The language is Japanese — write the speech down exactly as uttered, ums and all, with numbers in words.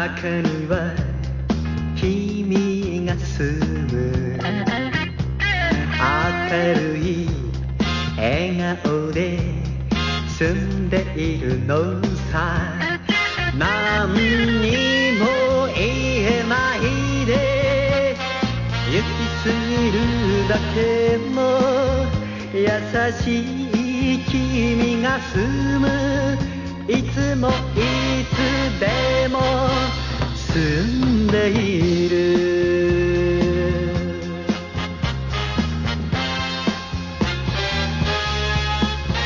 中には君が住む明るい笑顔で住んでいるのさ。何にも言えないで行き過ぎるだけの優しい君が住むいつもいつでも住んでいる